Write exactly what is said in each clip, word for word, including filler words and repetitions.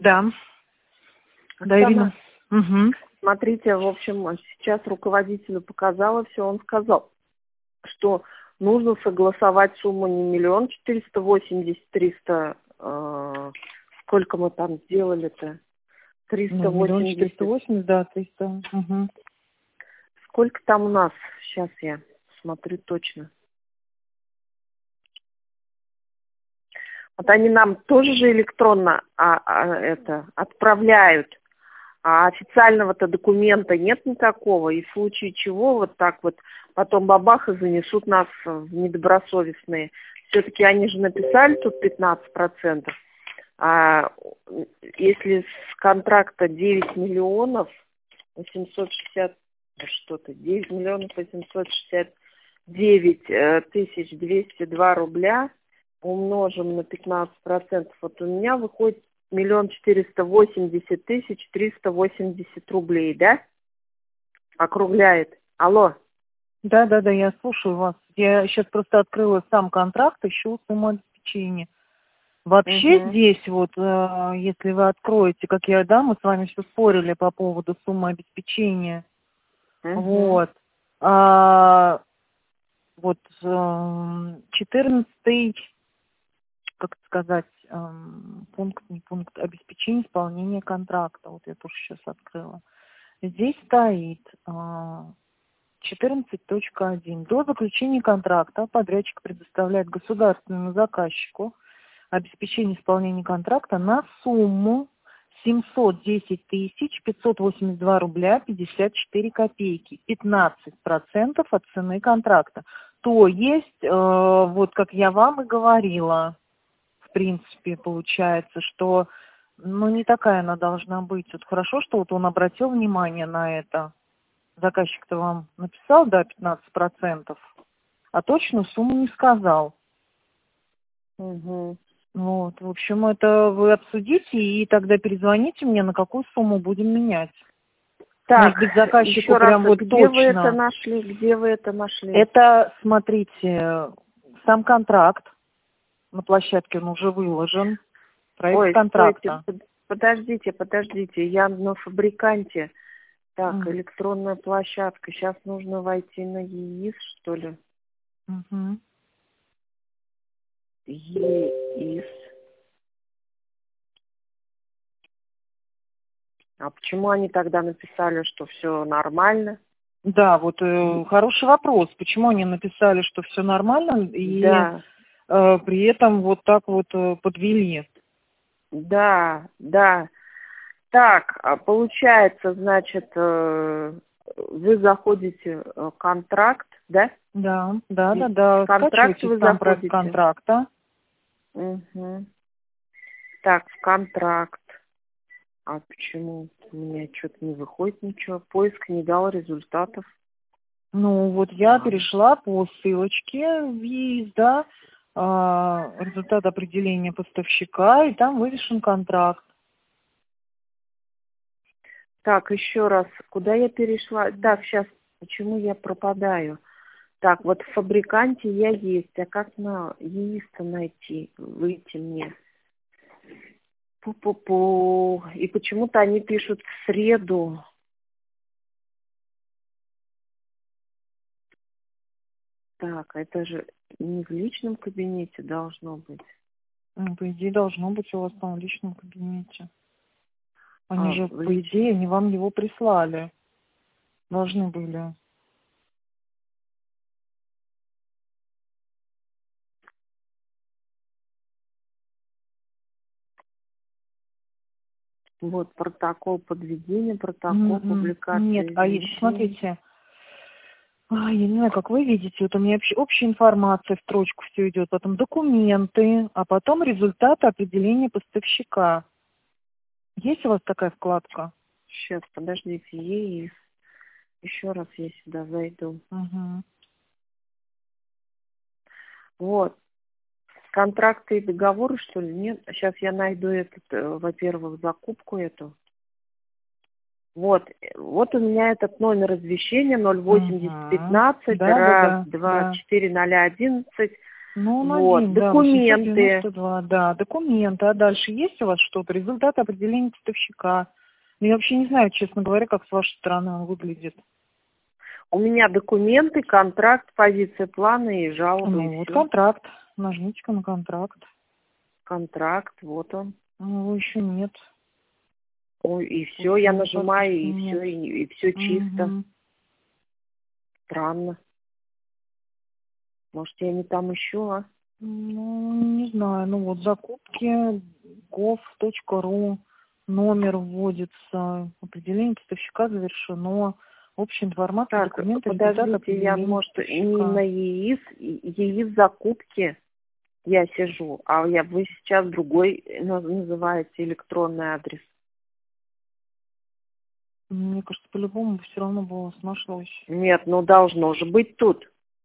Да. Да, Ирина. Угу. Смотрите, в общем, сейчас руководителю показала все, он сказал, что нужно согласовать сумму не миллион четыреста восемьдесят, триста, э, сколько мы там сделали-то? триста восемьдесят. Ну, миллион четыреста восемьдесят, да, триста. Угу. Сколько там у нас? Сейчас я смотрю точно. Вот они нам тоже же электронно а, а, это, отправляют, а официального-то документа нет никакого, и в случае чего вот так вот потом бабах и занесут нас в недобросовестные. Все-таки они же написали тут пятнадцать процентов, а если с контракта девять миллионов восемьсот шестьдесят что-то, девять миллионов восемьсот шестьдесят девять тысяч двести два рубля умножим на пятнадцать процентов, вот у меня выходит миллион четыреста восемьдесят тысяч триста восемьдесят рублей, да? Округляет. Алло. Да, да, да, я слушаю вас. Я сейчас просто открыла сам контракт, ищу сумму обеспечения. Вообще Угу. здесь вот, э, если вы откроете, как я, да, мы с вами все спорили по поводу суммы обеспечения. Угу. Вот. А, вот четырнадцатый, как сказать, эм, пункт, не пункт, обеспечение исполнения контракта. Вот я тоже сейчас открыла. Здесь стоит э, четырнадцать точка один. До заключения контракта подрядчик предоставляет государственному заказчику обеспечение исполнения контракта на сумму семьсот десять тысяч пятьсот восемьдесят два рубля пятьдесят четыре копейки. пятнадцать процентов от цены контракта. То есть, э, вот как я вам и говорила, в принципе, получается, что ну, не такая она должна быть. Вот хорошо, что вот он обратил внимание на это. Заказчик-то вам написал, да, пятнадцать процентов, а точную сумму не сказал. Угу. Вот, в общем, это вы обсудите и тогда перезвоните мне, на какую сумму будем менять. Так, Может быть, заказчику еще прям раз, вот где точно. вы это нашли? Где вы это нашли? Это, смотрите, сам контракт на площадке, он уже выложен. Проект Ой, контракта. стойте, подождите, подождите, я на фабриканте. Так, Mm. электронная площадка. Сейчас нужно войти на ЕИС, что ли? Угу. ЕИС. А почему они тогда написали, что все нормально? Да, вот э, хороший вопрос. Почему они написали, что все нормально, и Да, э, при этом вот так вот э, подвели? да, да. Так, а получается, значит, э, вы заходите в контракт, да? Да, да, да, И да. в контракт Скачивайте вы сам проект заходите. контракта. Угу. Так, в контракт. А почему у меня что-то не выходит ничего? Поиск не дал результатов. Ну, вот я А. перешла по ссылочке в ЕИС, да, а, результат определения поставщика, и там вывешен контракт. Так, еще раз, куда я перешла? Так, сейчас, почему я пропадаю? Так, вот в фабриканте я есть, а как на ЕИС-то найти, выйти мне? Пу-пу-пу. И почему-то они пишут в среду. Так, это же не в личном кабинете должно быть. Ну, по идее, должно быть у вас там в личном кабинете. Они А, же, в по лич- идее, они вам его прислали. Должны были. Вот протокол подведения, протокол М-м. публикации Нет, а и- извещений. смотрите, а, я не знаю, как вы видите, вот у меня общ- общая информация в строчку все идет, потом документы, а потом результаты определения поставщика. Есть у вас такая вкладка? Сейчас, подождите, ЕИС. Еще раз я сюда зайду. Угу. Вот. Контракты и договоры, что ли? Нет. Сейчас я найду этот, э, во-первых, закупку эту. Вот. Вот у меня этот номер извещения ноль восемьдесят Угу. пятнадцать Да, да, раз да, два да. четыре ноль одиннадцать. Ну, он Вот, один, да, документы. восемьсот девяносто два, да, документы. А дальше есть у вас что-то? Результаты определения поставщика. Ну, я вообще не знаю, честно говоря, как с вашей стороны он выглядит. У меня документы, контракт, позиция плана и жалобы, Ну, и вот все. контракт. Нажмите-ка на контракт. Контракт, вот он. Ну, его еще нет. Ой, и все, Вот я его нажимаю, и нет. все, и, и все чисто. Мгм. Странно. Может, я не там еще, а? Ну, не знаю. Ну, вот закупки, гов точка ру, номер вводится, определение поставщика завершено, общая информация, Так, документы, результаты подождите, я, определения может, не на поставщика. ЕИС, ЕИС закупки я сижу, а я, вы сейчас другой на- называете электронный адрес. Мне кажется, по-любому бы все равно бы у вас нашлось. Нет, ну должно же быть тут.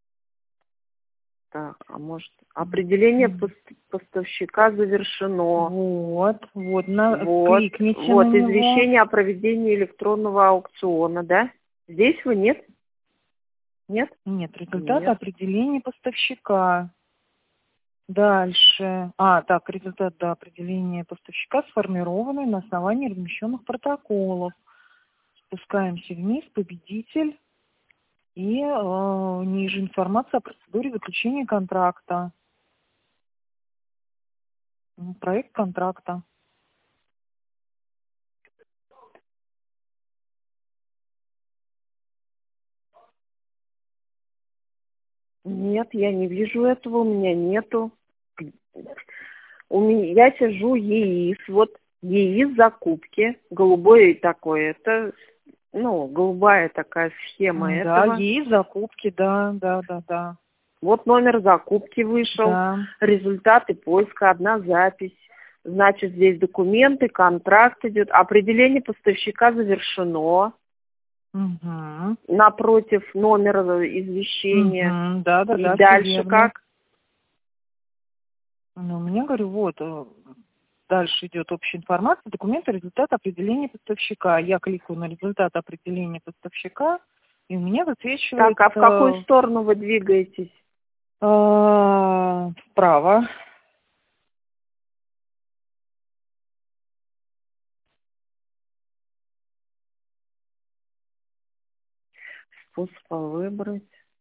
Так, а может, определение Мгм. пос- поставщика завершено. Вот, вот, на, Вот, кликните вот на него. извещение о проведении электронного аукциона, да? Здесь вы нет? Нет? Нет, результаты Нет. определения поставщика. Дальше. А, так, результат да, определения поставщика сформированы на основании размещенных протоколов. Спускаемся вниз, победитель. И э, ниже информация о процедуре заключения контракта. М, Проект контракта. Нет, я не вижу этого, у меня нету. У меня, я сижу ЕИС, вот ЕИС закупки, голубой такой, это, ну, голубая такая схема М, Да, этого. есть закупки, да, да, да, да. Вот номер закупки вышел, Да. результаты поиска, одна запись. Значит, здесь документы, контракт идет, определение поставщика завершено. Угу. Напротив номера извещения. Угу. Да, да, И да, все дальше верно. как? Ну, у меня, говорю, вот, э, дальше идет общая информация, документы, результат определения поставщика. Я кликаю на результат определения поставщика, и у меня Так, а в какую высвечивается сторону вы двигаетесь? э, вправо. Способ выбрать.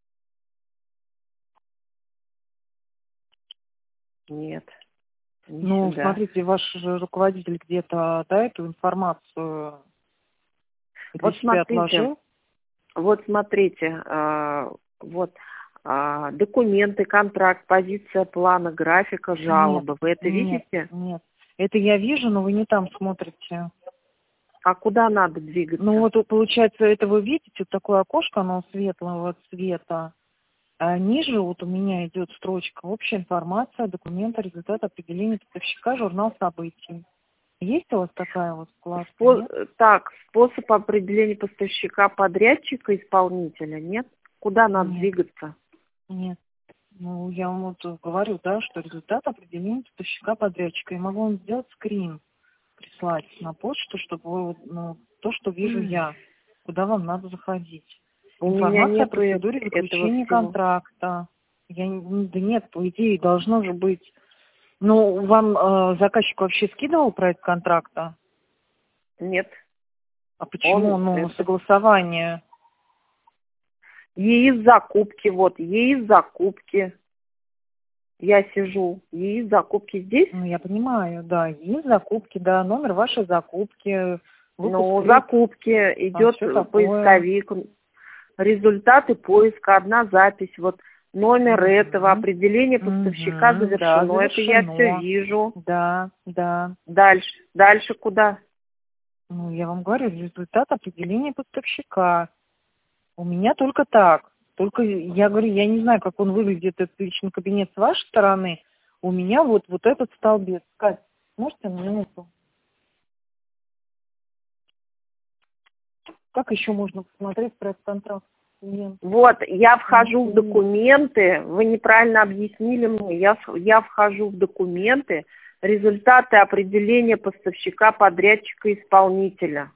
Нет, не Ну, сюда. смотрите, ваш же руководитель где-то, да, эту информацию для Вот себя смотрите, отложил. вот смотрите, а, вот а, документы, контракт, позиция плана, графика, Нет, жалобы. Вы это нет, видите? нет. Это я вижу, но вы не там смотрите. А куда надо Ну, двигаться? вот, получается, это вы видите, вот такое окошко, оно светлого цвета. А ниже вот у меня идет строчка «Общая информация, документы, результат определения поставщика, журнал событий». Есть у вас такая вот вкладка, нет? Спо- Так, способ определения поставщика, подрядчика, исполнителя, нет? Куда надо Нет, двигаться? нет. Ну, я вам вот говорю, да, что результат определения поставщика подрядчика. Я могу вам сделать скрин, прислать на почту, чтобы вы, вот, ну, то, что вижу я, куда вам надо заходить. У меня Информация о нету э- процедуре этого заключения всего. контракта. Я, не- да нет, по идее, должно же быть. Ну, вам э, заказчик вообще скидывал проект контракта? Нет. А почему? Он Ну, это... согласование. ЕИС закупки, вот, ЕИС закупки. Я сижу. ЕИС закупки здесь? Ну, я понимаю, да, есть закупки, да, номер вашей закупки, выпуск Ну, средств, закупки там идет все такое. поисковик, результаты поиска, одна запись, вот номер этого, Угу. определение поставщика Угу, да, завершено, это я все завершено. вижу. Да, да. Дальше, дальше куда? Ну, я вам говорю, результат определения поставщика. У меня только так. Только, я говорю, я не знаю, как он выглядит, этот личный кабинет с вашей стороны. У меня вот, вот этот столбец. Кать, можете на минуту? Как еще можно посмотреть проект контракта? Клиент. Вот, я вхожу в Клиент. документы, вы неправильно объяснили мне, я, в- я вхожу в документы, результаты определения поставщика, подрядчика, исполнителя.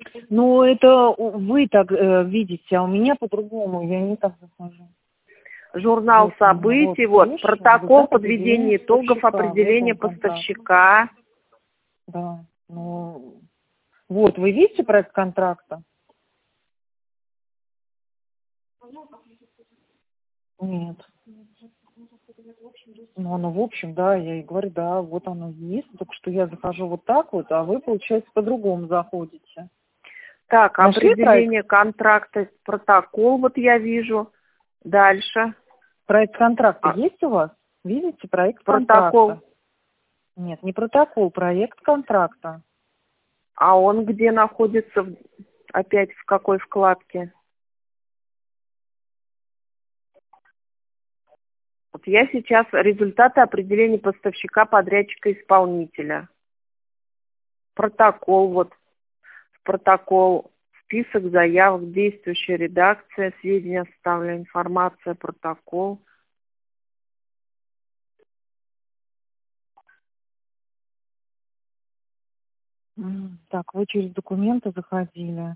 Ну, это у- вы так э, видите, а у меня по-другому, я не так захожу. журнал Вот, событий, вот, вот, видишь, протокол результат подведения определения итогов поставщика, определения вот он, контракт. поставщика. Да, ну, вот, вы видите проект контракта? Нет. Ну, оно в общем, да, я и говорю, да, вот оно есть, только что я захожу вот так вот, а вы, получается, по-другому заходите. Так, Нашли определение контракта, протокол, вот я вижу. Дальше. Проект контракта А, есть у вас? Видите, проект протокол. контракта? Нет, не протокол, проект контракта. А он где находится? В- Опять в какой вкладке? Вот я сейчас результаты определения поставщика, подрядчика, исполнителя. Протокол, вот протокол, список заявок, действующая редакция, сведения оставлена, информация, протокол. М, Так, вы через документы заходили.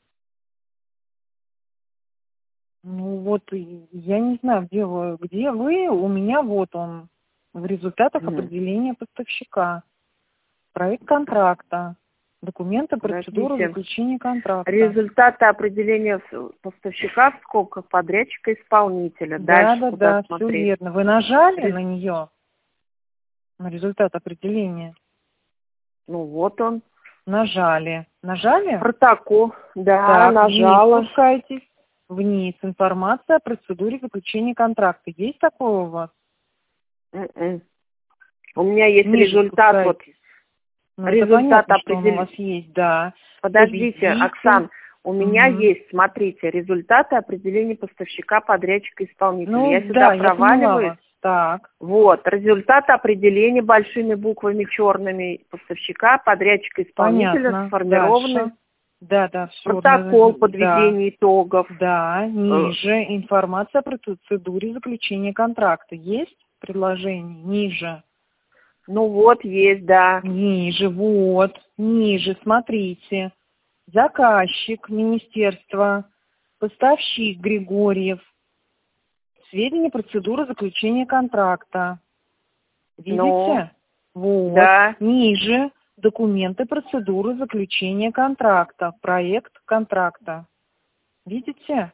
Ну вот, и я не знаю, где вы, где вы, у меня вот он, в результатах Мгм. определения поставщика. Проект контракта, документы, процедуру Подождите. заключения контракта. Результаты определения с- поставщика в скобках, подрядчика, исполнителя. Да, Дальше да, куда да, все смотреть? верно. Вы нажали Рез- на нее, на результат определения? Ну вот он. Нажали. Нажали? Протокол. Да, Так, нажала. вниз спускайтесь. Вниз. Информация о процедуре заключения контракта. Есть такое у вас? М-м. У меня есть Ниже результат, вот спускайтесь. Ну, это результат понятно, что он у вас определения. есть, да. Подождите, Победитель. Оксан, у меня Мгм. есть, смотрите, результаты определения поставщика, подрядчика, исполнителя. Ну, Я сюда да, я поняла проваливаюсь. вас. Так. Вот, результат определения большими буквами черными поставщика, подрядчика, исполнителя, Понятно. сформированный Дальше. Да, да, все. протокол Да, подведения итогов. да. Э, Ниже. Информация о процедуре заключения контракта. Есть предложение? Ниже. Ну вот, есть, да. Ниже, вот. Ниже, смотрите. Заказчик, министерство, поставщик Григорьев. Сведения процедуры заключения контракта. Ну, Видите? Вот. да. Ниже документы процедуры заключения контракта. Проект контракта. Видите?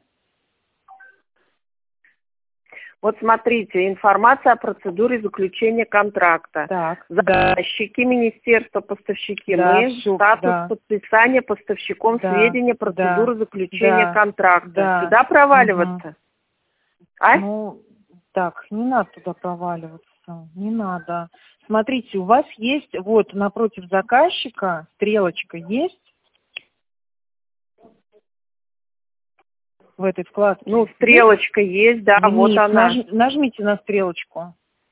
Вот смотрите, информация о процедуре заключения контракта. Так. Да. Заказчики, министерство, поставщики. Да, Мы, всё, статус да. подписания поставщиком Да. сведения процедуры Да. заключения Да. контракта. Да. Сюда проваливаться? Мгм. А? Ну, так, не надо туда проваливаться. Не надо. Смотрите, у вас есть, вот напротив заказчика стрелочка есть в этой вкладке? Ну, Есть? стрелочка есть, да, вот Вниз. она. Наж- нажмите на стрелочку.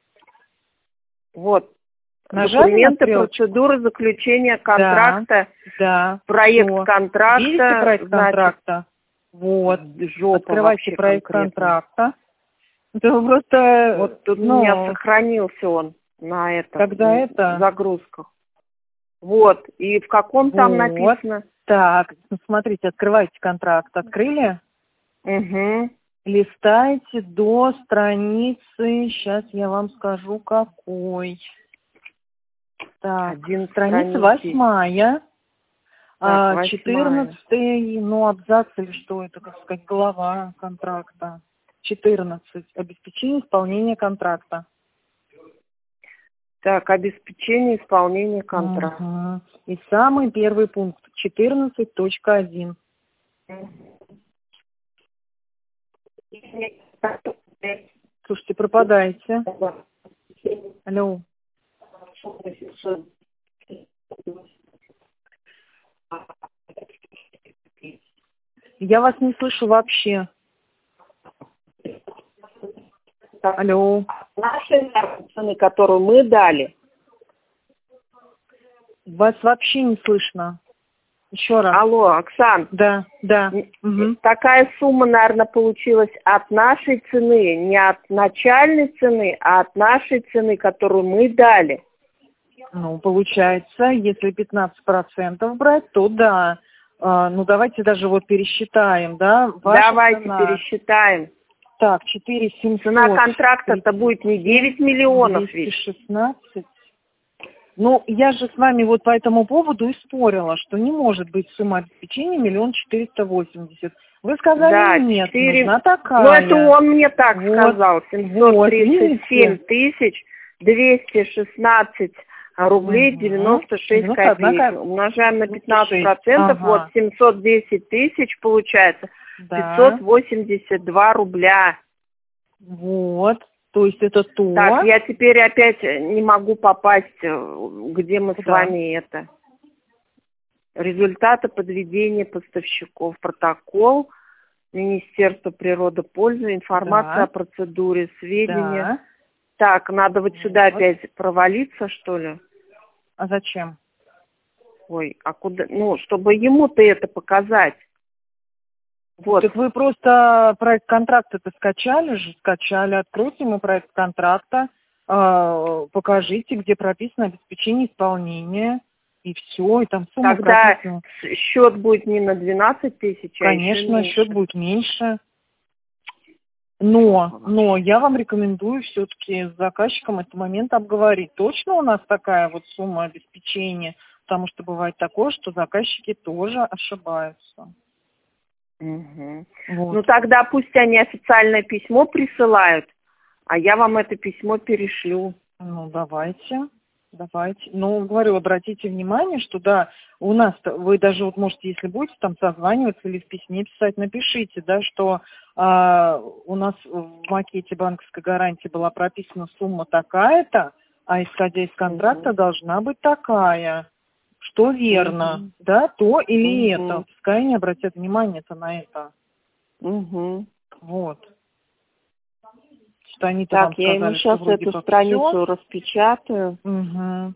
Вот. Нажали на Документы, стрелочку? процедуры заключения контракта, Да. проект Всё. контракта. Видите проект Значит, контракта? Вот. жопа Открывайте вообще проект конкретно. контракта. Это просто, Вот тут у ну, меня сохранился он на этом, когда м, это... загрузках. Вот, и в каком там Вот. написано? Так, ну, смотрите, открывайте контракт. Открыли? Угу. Листайте до страницы, сейчас я вам скажу, какой. Так, Один страница страницы. восьмая, Так, а, восьмая. четырнадцатый, ну, абзац или что это, как сказать, глава контракта. четырнадцать. Обеспечение исполнения контракта. Так, обеспечение исполнения контракта. Мгм. И самый первый пункт, четырнадцать точка один. Слушайте, пропадаете. Алло. Я вас не слышу вообще. Алло. Наши цены, которую мы дали. Вас вообще не слышно. Еще раз. Алло, Оксан. Да, да. Угу. Такая сумма, наверное, получилась от нашей цены, не от начальной цены, а от нашей цены, которую мы дали. Ну, получается, если пятнадцать процентов брать, то да. А, ну, давайте даже вот пересчитаем, да? Ваша Давайте цена. пересчитаем. Так, четыре семьсот. Цена контракта-то будет не девять миллионов ведь. двести шестнадцать. Ну, я же с вами вот по этому поводу и спорила, что не может быть сумма обеспечения миллион четыреста восемьдесят. Вы сказали, Да, нет, четыре... нужна такая. Ну, это он мне так вот, сказал. семьсот тридцать семь вот, тысяч двести шестнадцать рублей угу. девяносто шесть копеек. Умножаем на пятнадцать процентов, ага. Вот семьсот десять тысяч получается. Да. пятьсот восемьдесят два рубля. Вот. То есть это то. Так, я теперь опять не могу попасть, где мы Куда? С вами это. Результаты подведения поставщиков. Протокол Министерства природопользования, информация да. О процедуре, сведения. Да. Так, надо вот сюда вот. Опять провалиться, что ли? А зачем? Ой, а куда? Ну, чтобы ему-то это показать. Вот. Так вы просто проект контракта-то скачали же, скачали, откройте ему проект контракта, э, покажите, где прописано обеспечение исполнения, и все, и там сумма Тогда прописана. Счет будет не на двенадцать тысяч, конечно, а счет будет меньше. Но, но я вам рекомендую все-таки с заказчиком этот момент обговорить. Точно у нас такая вот сумма обеспечения, потому что бывает такое, что заказчики тоже ошибаются. Угу. Вот. Ну тогда пусть они официальное письмо присылают, а я вам это письмо перешлю. Ну давайте, давайте. Ну говорю, обратите внимание, что да, у нас вы даже вот можете, если будете там созваниваться или в письме писать, напишите, да, что а, у нас в макете банковской гарантии была прописана сумма такая-то, а исходя из контракта угу. должна быть такая. Что верно, угу. да, то или угу. это. Пускай они обратят внимание-то на это. Угу. Вот. Что они так, вам я сказали, ему сейчас эту страницу все. Распечатаю. Угу.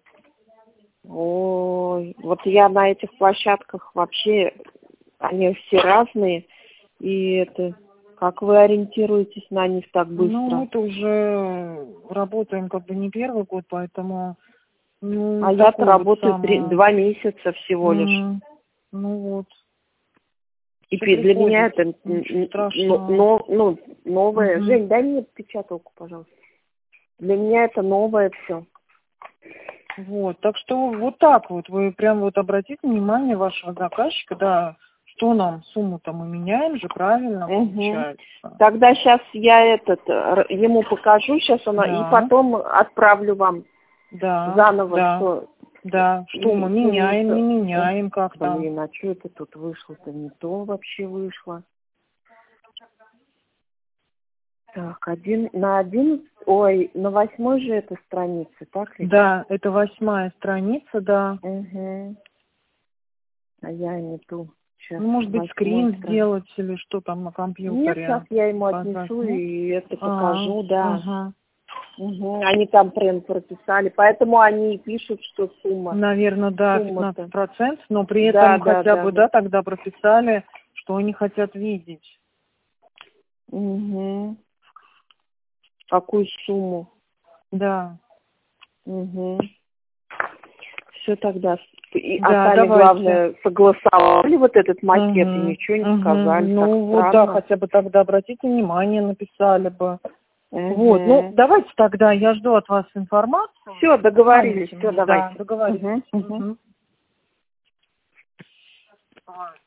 Ой, вот я на этих площадках вообще, они все разные, и это, как вы ориентируетесь на них так быстро? Ну, мы-то уже работаем как бы не первый год, поэтому... Ну, а я-то работаю вот три, два месяца всего лишь. Mm, ну вот. И Все для приходит. Меня это но, ну, новое. Mm-hmm. Жень, дай мне печаталку, пожалуйста. Для меня это новое все. Вот, так что вот так вот. Вы прям вот обратите внимание вашего заказчика, да, что нам сумму-то мы меняем же, правильно угу. получается. Тогда сейчас я этот ему покажу, сейчас она, да. И потом отправлю вам. Да, заново, да, что... Да, что мы меняем, не меняем, как Блин, там. Блин, а что это тут вышло-то? Не то вообще вышло. Так, один, на один, ой, на восьмой же это страница, так ли? Да, это восьмая страница, да. Угу. А я не ту. Сейчас, ну, может быть, скрин страница. Сделать или что там на компьютере. Нет, сейчас я ему отнесу нет? и это покажу, а, да. Ага. Угу. Они там прям прописали, поэтому они пишут, что сумма. Наверное, да, пятнадцать процентов, но при этом да, хотя да, бы, да, да, тогда прописали, что они хотят видеть. Угу. Какую сумму? Да. Угу. Все тогда. И, да, а сами, главное, согласовали вот этот макет угу. и ничего не угу. сказали. Ну так вот, странно. да, хотя бы тогда обратите внимание, написали бы. Угу. Вот, ну давайте тогда, я жду от вас информацию. Все, договорились, все, давайте. Да, договорились. Угу. Угу. Угу.